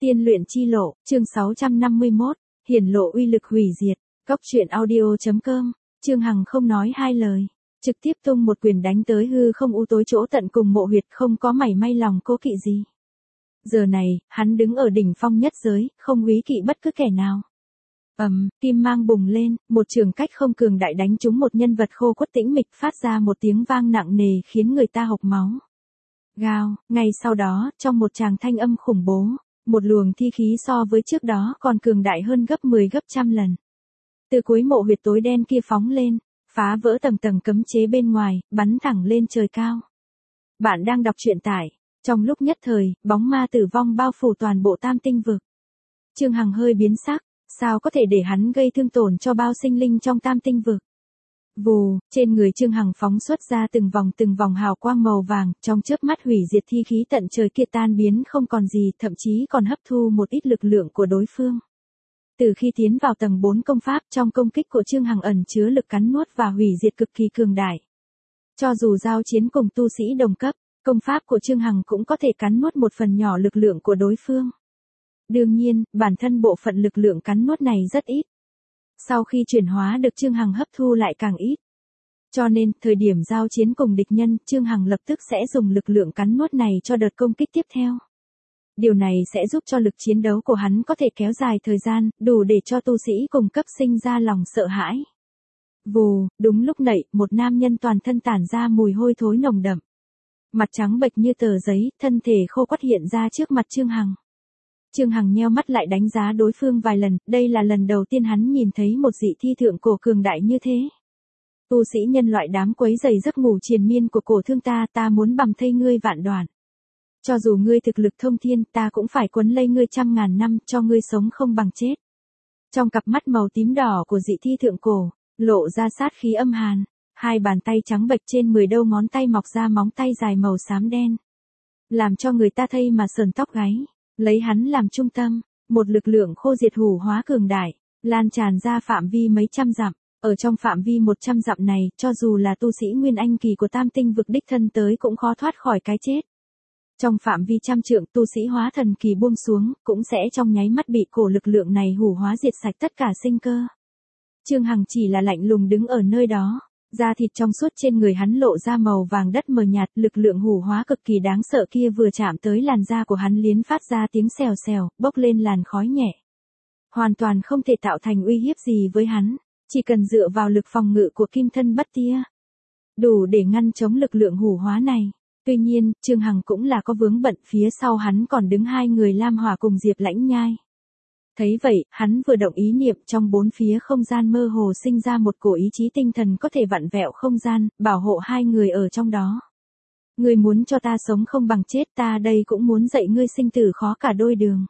Tiên luyện chi lộ, chương 651, hiển lộ uy lực hủy diệt. Cốc truyện audio.com, Trương Hằng không nói hai lời, trực tiếp tung một quyền đánh tới hư không u tối chỗ tận cùng mộ huyệt, không có mảy may lòng cố kỵ gì. Giờ này, hắn đứng ở đỉnh phong nhất giới, không úy kỵ bất cứ kẻ nào. Kim mang bùng lên, một trường cách không cường đại đánh trúng một nhân vật khô khuất tĩnh mịch, phát ra một tiếng vang nặng nề khiến người ta hộc máu. Gào, ngay sau đó, trong một tràng thanh âm khủng bố, một luồng thi khí so với trước đó còn cường đại hơn gấp 10 gấp trăm lần. Từ cuối mộ huyệt tối đen kia phóng lên, phá vỡ tầng tầng cấm chế bên ngoài, bắn thẳng lên trời cao. Bạn đang đọc truyện tại, trong lúc nhất thời, bóng ma tử vong bao phủ toàn bộ Tam Tinh vực. Trương Hằng hơi biến sắc, sao có thể để hắn gây thương tổn cho bao sinh linh trong Tam Tinh vực. Vù, trên người Trương Hằng phóng xuất ra từng vòng hào quang màu vàng, trong chớp mắt hủy diệt thi khí tận trời kia tan biến không còn gì, thậm chí còn hấp thu một ít lực lượng của đối phương. Từ khi tiến vào tầng 4 công pháp, trong công kích của Trương Hằng ẩn chứa lực cắn nuốt và hủy diệt cực kỳ cường đại. Cho dù giao chiến cùng tu sĩ đồng cấp, công pháp của Trương Hằng cũng có thể cắn nuốt một phần nhỏ lực lượng của đối phương. Đương nhiên, bản thân bộ phận lực lượng cắn nuốt này rất ít. Sau khi chuyển hóa được Trương Hằng hấp thu lại càng ít. Cho nên, thời điểm giao chiến cùng địch nhân, Trương Hằng lập tức sẽ dùng lực lượng cắn nuốt này cho đợt công kích tiếp theo. Điều này sẽ giúp cho lực chiến đấu của hắn có thể kéo dài thời gian, đủ để cho tu sĩ cùng cấp sinh ra lòng sợ hãi. Vù, đúng lúc nãy, một nam nhân toàn thân tản ra mùi hôi thối nồng đậm. Mặt trắng bệch như tờ giấy, thân thể khô quắt hiện ra trước mặt Trương Hằng. Trương Hằng nheo mắt lại đánh giá đối phương vài lần, đây là lần đầu tiên hắn nhìn thấy một dị thi thượng cổ cường đại như thế. Tu sĩ nhân loại đám quấy rầy giấc ngủ triền miên của cổ thương ta muốn bằm thây ngươi vạn đoạn. Cho dù ngươi thực lực thông thiên, ta cũng phải quấn lấy ngươi trăm ngàn năm, cho ngươi sống không bằng chết. Trong cặp mắt màu tím đỏ của dị thi thượng cổ, lộ ra sát khí âm hàn, hai bàn tay trắng bệch trên 10 đầu ngón tay mọc ra móng tay dài màu xám đen. Làm cho người ta thấy mà sờn tóc gáy. Lấy hắn làm trung tâm, một lực lượng khô diệt hủ hóa cường đại, lan tràn ra phạm vi mấy trăm dặm. Ở trong phạm vi 100 dặm này, cho dù là tu sĩ Nguyên Anh kỳ của Tam Tinh vực đích thân tới cũng khó thoát khỏi cái chết. Trong phạm vi trăm trượng, tu sĩ hóa thần kỳ buông xuống, cũng sẽ trong nháy mắt bị cổ lực lượng này hủ hóa diệt sạch tất cả sinh cơ. Trương Hằng chỉ là lạnh lùng đứng ở nơi đó. Da thịt trong suốt trên người hắn lộ ra màu vàng đất mờ nhạt, lực lượng hủ hóa cực kỳ đáng sợ kia vừa chạm tới làn da của hắn liền phát ra tiếng xèo xèo, bốc lên làn khói nhẹ. Hoàn toàn không thể tạo thành uy hiếp gì với hắn, chỉ cần dựa vào lực phòng ngự của kim thân bất tia, đủ để ngăn chống lực lượng hủ hóa này. Tuy nhiên, Trương Hằng cũng là có vướng bận, phía sau hắn còn đứng hai người Lam Hỏa cùng Diệp Lãnh Nhai. Thấy vậy, hắn vừa động ý niệm, trong bốn phía không gian mơ hồ sinh ra một cổ ý chí tinh thần có thể vặn vẹo không gian, bảo hộ hai người ở trong đó. Ngươi muốn cho ta sống không bằng chết, ta đây cũng muốn dạy ngươi sinh tử khó cả đôi đường.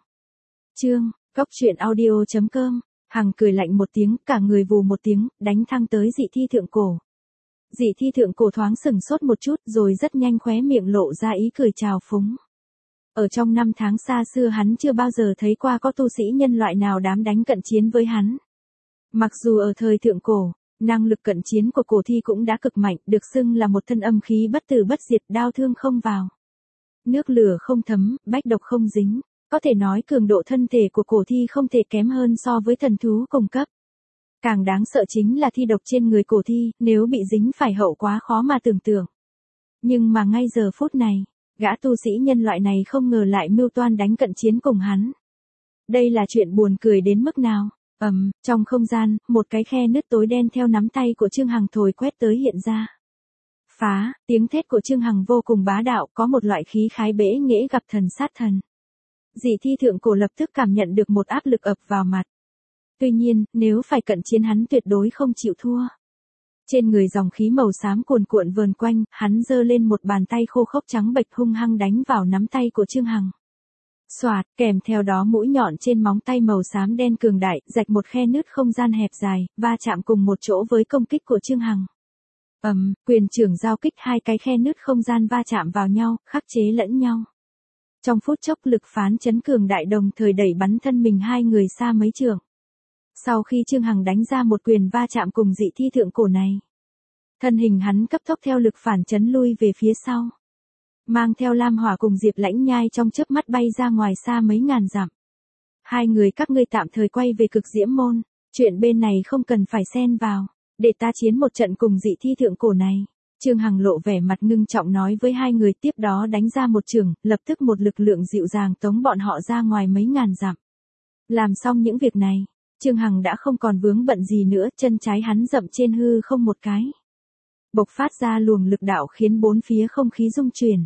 Cốc truyện audio.com, Hằng cười lạnh một tiếng, cả người vù một tiếng, đánh thăng tới dị thi thượng cổ. Dị thi thượng cổ thoáng sửng sốt một chút rồi rất nhanh khóe miệng lộ ra ý cười trào phúng. Ở trong năm tháng xa xưa hắn chưa bao giờ thấy qua có tu sĩ nhân loại nào dám đánh cận chiến với hắn. Mặc dù ở thời thượng cổ, năng lực cận chiến của cổ thi cũng đã cực mạnh, được xưng là một thân âm khí bất tử bất diệt, đao thương không vào, nước lửa không thấm, bách độc không dính. Có thể nói cường độ thân thể của cổ thi không thể kém hơn so với thần thú cùng cấp. Càng đáng sợ chính là thi độc trên người cổ thi, nếu bị dính phải hậu quá khó mà tưởng tượng. Nhưng mà ngay giờ phút này, gã tu sĩ nhân loại này không ngờ lại mưu toan đánh cận chiến cùng hắn. Đây là chuyện buồn cười đến mức nào. Trong không gian, một cái khe nứt tối đen theo nắm tay của Trương Hằng thổi quét tới hiện ra. Phá, tiếng thét của Trương Hằng vô cùng bá đạo, có một loại khí khái bẽ nghễ gặp thần sát thần. Dị thi thượng cổ lập tức cảm nhận được một áp lực ập vào mặt. Tuy nhiên, nếu phải cận chiến hắn tuyệt đối không chịu thua. Trên người dòng khí màu xám cuồn cuộn vờn quanh, hắn giơ lên một bàn tay khô khốc trắng bệch hung hăng đánh vào nắm tay của Trương Hằng. Xoạt, kèm theo đó mũi nhọn trên móng tay màu xám đen cường đại, rạch một khe nứt không gian hẹp dài, va chạm cùng một chỗ với công kích của Trương Hằng. Quyền trưởng giao kích, hai cái khe nứt không gian va chạm vào nhau, khắc chế lẫn nhau. Trong phút chốc lực phán chấn cường đại đồng thời đẩy bắn thân mình hai người xa mấy trượng. Sau khi Trương Hằng đánh ra một quyền va chạm cùng dị thi thượng cổ này, thân hình hắn cấp tốc theo lực phản chấn lui về phía sau. Mang theo Lam Hỏa cùng Diệp Lãnh Nhai trong chớp mắt bay ra ngoài xa mấy ngàn dặm. Hai người các ngươi tạm thời quay về Cực Diễm Môn, chuyện bên này không cần phải xen vào, để ta chiến một trận cùng dị thi thượng cổ này. Trương Hằng lộ vẻ mặt ngưng trọng nói với hai người, tiếp đó đánh ra một chưởng, lập tức một lực lượng dịu dàng tống bọn họ ra ngoài mấy ngàn dặm. Làm xong những việc này, Trương Hằng đã không còn vướng bận gì nữa, chân trái hắn dậm trên hư không một cái. Bộc phát ra luồng lực đạo khiến bốn phía không khí rung chuyển.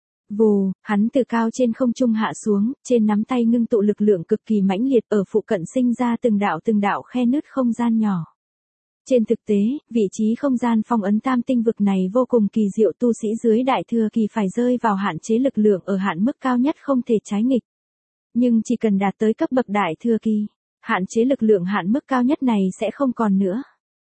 Vù, hắn từ cao trên không trung hạ xuống, trên nắm tay ngưng tụ lực lượng cực kỳ mãnh liệt, ở phụ cận sinh ra từng đạo khe nứt không gian nhỏ. Trên thực tế, vị trí không gian phong ấn tam tinh vực này vô cùng kỳ diệu, tu sĩ dưới đại thừa kỳ phải rơi vào hạn chế lực lượng ở hạn mức cao nhất không thể trái nghịch. Nhưng chỉ cần đạt tới cấp bậc đại thừa kỳ, hạn chế lực lượng hạn mức cao nhất này sẽ không còn nữa.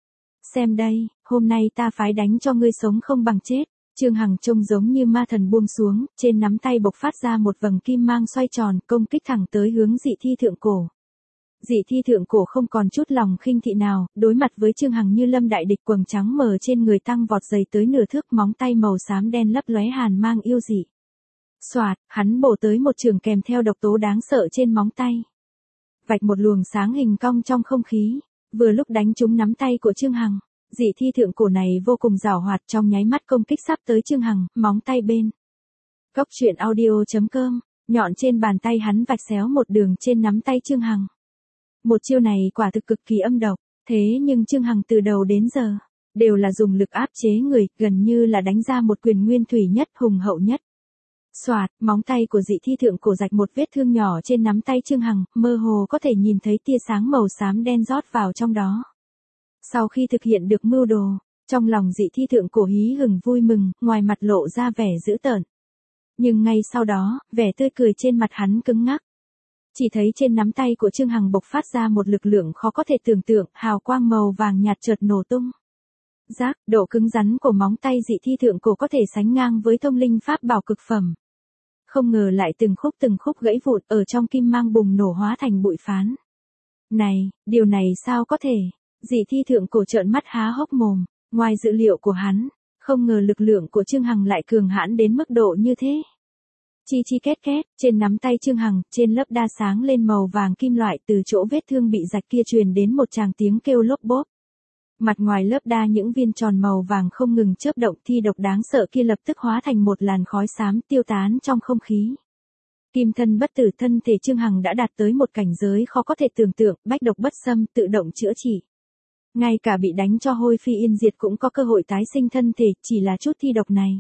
Xem đây, hôm nay ta phái đánh cho ngươi sống không bằng chết. Trương Hằng trông giống như ma thần buông xuống, trên nắm tay bộc phát ra một vầng kim mang xoay tròn, công kích thẳng tới hướng dị thi thượng cổ. Dị thi thượng cổ không còn chút lòng khinh thị nào, đối mặt với Trương Hằng như lâm đại địch, quầng trắng mờ trên người tăng vọt dày tới nửa thước, móng tay màu xám đen lấp lóe hàn mang yêu dị. Xoạt, hắn bổ tới một trường kèm theo độc tố đáng sợ trên móng tay. Vạch một luồng sáng hình cong trong không khí, vừa lúc đánh trúng nắm tay của Trương Hằng. Dị thi thượng cổ này vô cùng giàu hoạt, trong nháy mắt công kích sắp tới Trương Hằng, móng tay bên. Cốc truyện audio.com, nhọn trên bàn tay hắn vạch xéo một đường trên nắm tay Trương Hằng. Một chiêu này quả thực cực kỳ âm độc, thế nhưng Trương Hằng từ đầu đến giờ, đều là dùng lực áp chế người, gần như là đánh ra một quyền nguyên thủy nhất, hùng hậu nhất. Xoạt, móng tay của dị thi thượng cổ rạch một vết thương nhỏ trên nắm tay Trương Hằng, mơ hồ có thể nhìn thấy tia sáng màu xám đen rót vào trong đó. Sau khi thực hiện được mưu đồ, trong lòng dị thi thượng cổ hí hửng vui mừng, ngoài mặt lộ ra vẻ dữ tợn. Nhưng ngay sau đó, vẻ tươi cười trên mặt hắn cứng ngắc. Chỉ thấy trên nắm tay của Trương Hằng bộc phát ra một lực lượng khó có thể tưởng tượng, hào quang màu vàng nhạt chợt nổ tung. Rác, độ cứng rắn của móng tay dị thi thượng cổ có thể sánh ngang với thông linh pháp bảo cực phẩm. Không ngờ lại từng khúc gãy vụn, ở trong kim mang bùng nổ hóa thành bụi phán. Này, điều này sao có thể? Dị thi thượng cổ trợn mắt há hốc mồm, ngoài dự liệu của hắn, không ngờ lực lượng của Trương Hằng lại cường hãn đến mức độ như thế. Chi chi két két, trên nắm tay Trương Hằng, trên lớp đa sáng lên màu vàng kim loại, từ chỗ vết thương bị rạch kia truyền đến một tràng tiếng kêu lốp bốp. Mặt ngoài lớp đa những viên tròn màu vàng không ngừng chớp động, thi độc đáng sợ kia lập tức hóa thành một làn khói xám tiêu tán trong không khí. Kim thân bất tử, thân thể Trương Hằng đã đạt tới một cảnh giới khó có thể tưởng tượng, bách độc bất xâm, tự động chữa trị. Ngay cả bị đánh cho hôi phi yên diệt cũng có cơ hội tái sinh thân thể, chỉ là chút thi độc này.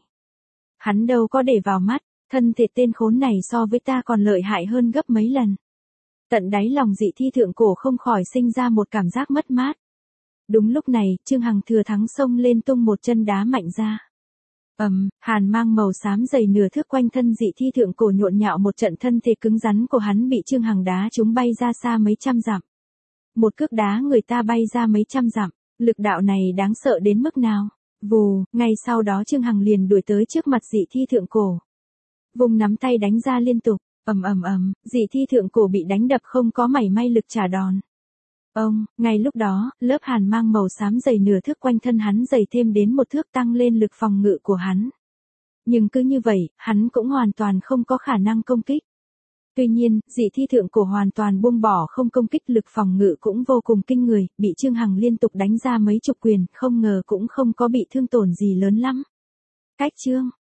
Hắn đâu có để vào mắt, thân thể tên khốn này so với ta còn lợi hại hơn gấp mấy lần. Tận đáy lòng dị thi thượng cổ không khỏi sinh ra một cảm giác mất mát. Đúng lúc này, Trương Hằng thừa thắng xông lên tung một chân đá mạnh ra. Hàn mang màu xám dày nửa thước quanh thân dị thi thượng cổ nhộn nhạo một trận, thân thể cứng rắn của hắn bị Trương Hằng đá trúng bay ra xa mấy trăm dặm. Một cước đá người ta bay ra mấy trăm dặm, lực đạo này đáng sợ đến mức nào? Vù, ngay sau đó Trương Hằng liền đuổi tới trước mặt dị thi thượng cổ. Vùng nắm tay đánh ra liên tục, dị thi thượng cổ bị đánh đập không có mảy may lực trả đòn. Ngay lúc đó, lớp hàn mang màu xám dày nửa thước quanh thân hắn dày thêm đến một thước, tăng lên lực phòng ngự của hắn. Nhưng cứ như vậy, hắn cũng hoàn toàn không có khả năng công kích. Tuy nhiên, dị thi thượng cổ hoàn toàn buông bỏ không công kích, lực phòng ngự cũng vô cùng kinh người, bị Trương Hằng liên tục đánh ra mấy chục quyền, không ngờ cũng không có bị thương tổn gì lớn lắm. Cách chương